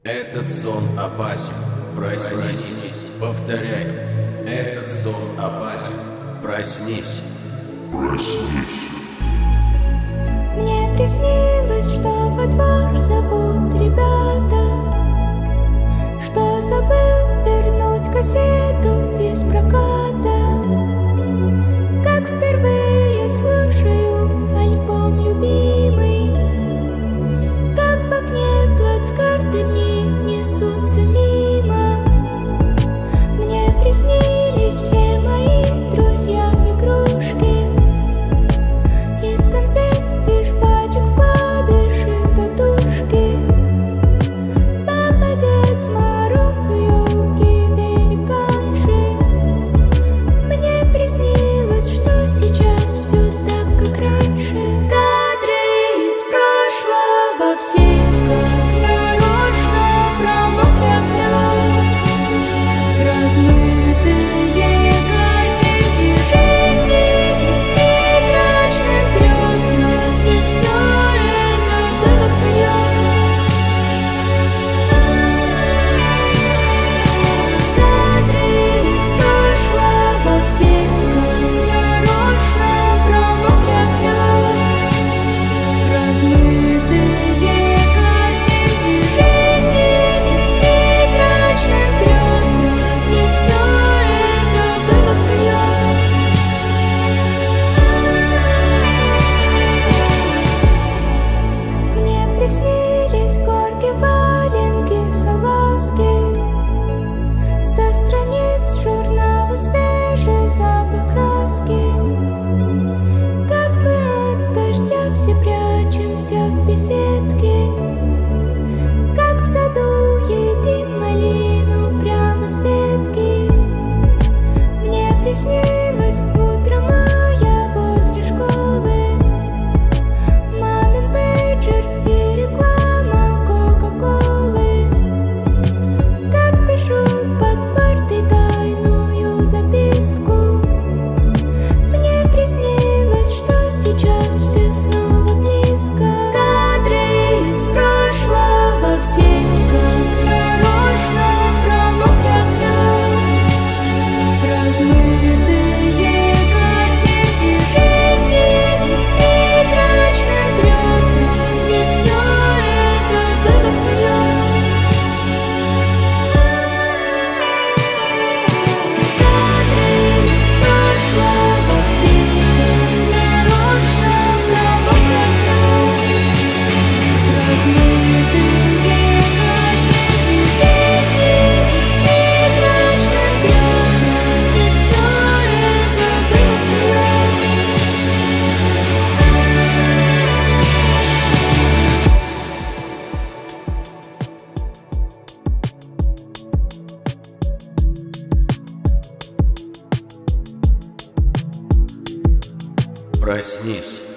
Этот сон опасен, проснись. Повторяю, этот сон опасен, проснись. Мне приснилось, что во двор зовут ребята, что забыл вернуть кассету из проката. Как впервые слушаю альбом любимый, как в окне плацкарты дни несутся мимо. Мне приснились все мои друзья-игрушки, из конфет и жвачек вкладыши татушки. Папа, Дед Мороз, у елки великанши. Мне приснилось, что сейчас все так, как раньше. Кадры из прошлого, все как нарочно промокли от слез. Размытые картинки жизни из призрачных грез. Разве все это было всерьез? Кадры из прошлого, все как нарочно промокли от слез. Размытые картинки жизни из призрачных грез. Разве все это было всерьез? Мне приснились горки, валенки, салазки, со страниц журнала свежий запах краски. Как мы от дождя все прячемся в беседке, как в саду едим малину прямо с ветки. Мне приснилось утро мая возле школы, мамин пейджер и реклама Кока-Колы. Как пишу под партой тайную записку. Мне приснилось, что сейчас все снова близко. Кадры из прошлого, все как нарочно промокли от слез. Размытые картинки жизни из призрачных грез. Разве все это было всерьез? Кадры из прошлого, все как нарочно промокли от слез. Размытые картинки жизни из призрачных грез. Разве все это было всерьез? Проснись.